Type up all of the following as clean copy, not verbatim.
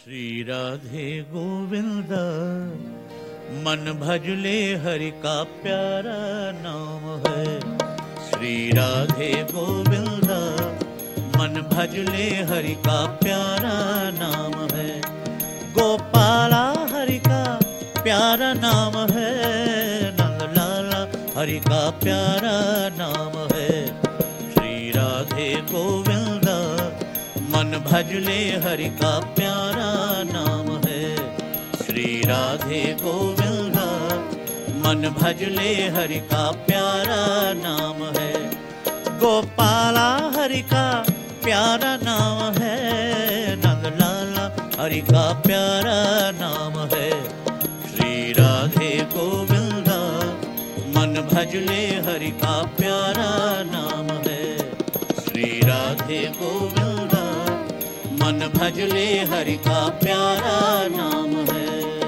श्री राधे गोविंद मन भजले हरि का प्यारा नाम है। श्री राधे गोविंद मन भजले हरि का प्यारा नाम है। गोपाला हरि का प्यारा नाम है। नंदलाला हरि का प्यारा नाम है। श्री राधे गोविंद मन भजले हरि का प्यारा नाम है। श्री राधे गोविंद मन भजले हरि का प्यारा नाम है। गोपाला हरि का प्यारा नाम है। नंदलाला हरि का प्यारा नाम है। श्री राधे गोविंद मन भजले हरि का प्यारा नाम है। श्री राधे गोविंद मन भजले हरि का प्यारा नाम है।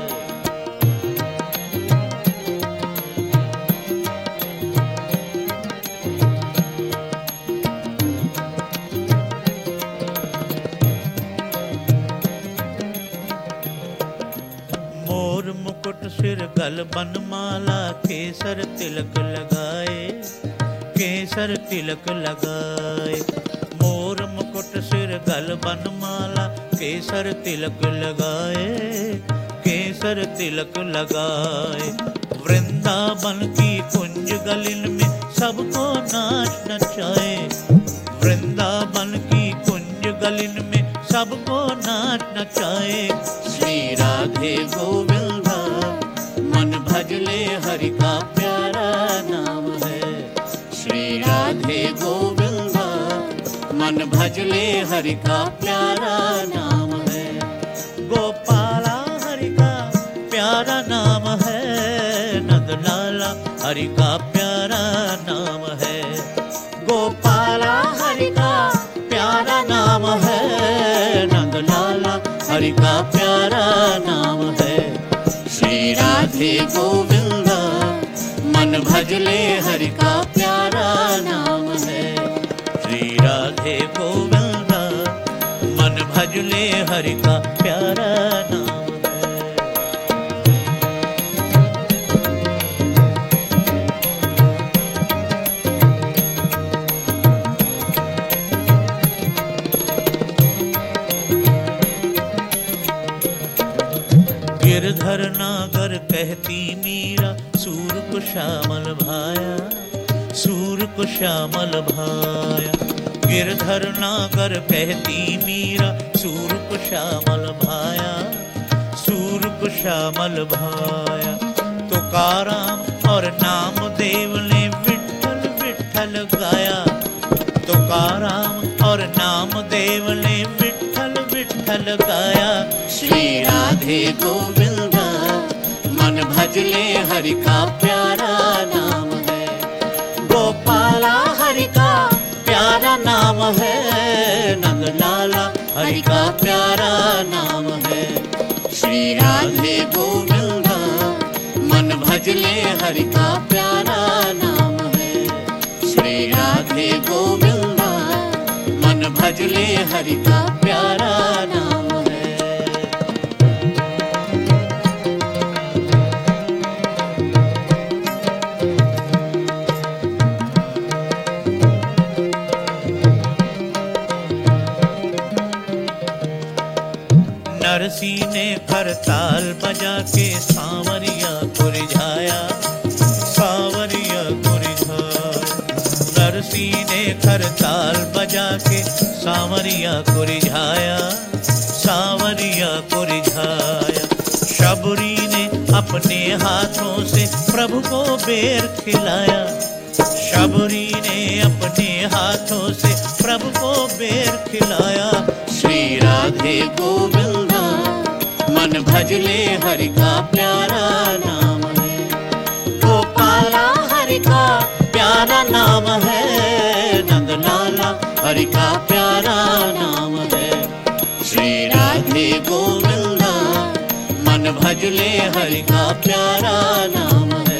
मोर मुकुट सिर गल बनमाला केसर तिलक लगाए। केसर तिलक लगाए। मोर मुकुट सिर गल बनमाला केसर तिलक लगाए। केसर तिलक लगाए। वृंदावन की कुंज गलिन में सबको नाच नचाए। वृंदावन की कुंज गलिन में सबको नाच नचाए। श्री राधे गोविंद मन भजले हरि का प्यारा नाम है। श्री राधे गोविंद मन भजले हरि का प्यारा नाम है। गोपाला हरि का प्यारा नाम है। नंदलाला हरि का प्यारा नाम है। गोपाला हरि का प्यारा नाम है। नंदलाला हरि का प्यारा नाम है। श्री राधे गोविंद मन भजले हरि का प्यारा नाम है। श्री राधे गोविंद मन भजले हरि का प्यारा नाम है। गिरधर नागर कहती मीरा सूर को श्यामल भाया। सूर को श्यामल भाया। गिरधर नागर कहती मीरा सूर को श्यामल भाया। सूर को श्यामल भाया। तुकाराम और नामदेव ने विठ्ठल विठ्ठल गाया। तुकाराम और नामदेव ने विठ्ठल विठ्ठल गाया। श्री राधे गोविंद मन भजले हरि का प्यारा नाम है। गोपाला हरि का प्यारा नाम है। नंदलाला हरि का प्यारा नाम है। श्री राधे गोविंद मन भजले हरि का प्यारा नाम है। श्री राधे गोविंद मन भजले हरि का प्यारा नाम है। नरसी ने करताल बजा के सांवरिया को रिझाया। सांवरिया को रिझाया। नरसी ने करताल बजा के सांवरिया को रिझाया। सांवरिया को रिझाया। शबरी ने अपने हाथों से प्रभु को बेर खिलाया। शबरी ने अपने हाथों से प्रभु को बेर खिलाया। श्री राधे गोविंद मन भजले हरि का प्यारा नाम है। गोपाला हरि का प्यारा नाम है। नंदलाला हरि का प्यारा नाम है। श्री राधे गोविंद मन भजले हरि का प्यारा नाम है।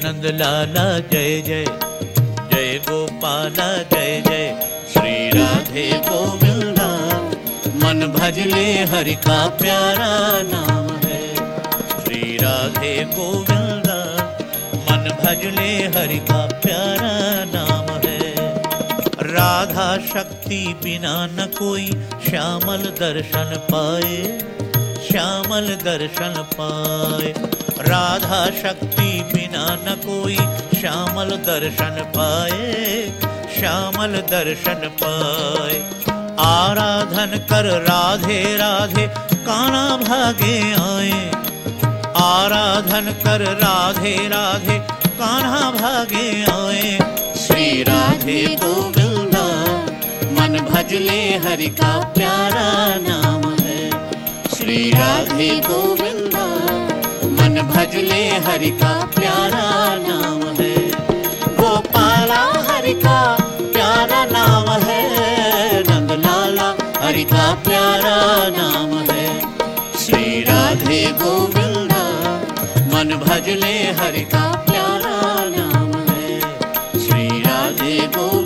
नंद लाला जय जय, जय गोपाला जय जय, श्री राधे गोविंदा। मन भजले हरि का प्यारा नाम है, श्री राधे गोविंदा। मन भजले हरि का प्यारा नाम है। राधा शक्ति बिना न कोई श्यामल दर्शन पाए, श्यामल दर्शन पाए। राधा शक्ति बिना न कोई श्यामल दर्शन पाए, श्यामल दर्शन पाए। आराधन कर राधे राधे कान्हा भागे आए, आराधन कर राधे राधे कान्हा भागे आए। श्री राधे गोविंदा मन भजले हरि का प्यारा नाम है, श्री राधे गोविंदा मन भजले हरि का प्यारा नाम है। गोपाला हरि का प्यारा नाम है, नंद लाला हरि का प्यारा नाम है। श्री राधे गोविंदा मन भजले हरि का प्यारा नाम है, श्री राधे गोविंदा।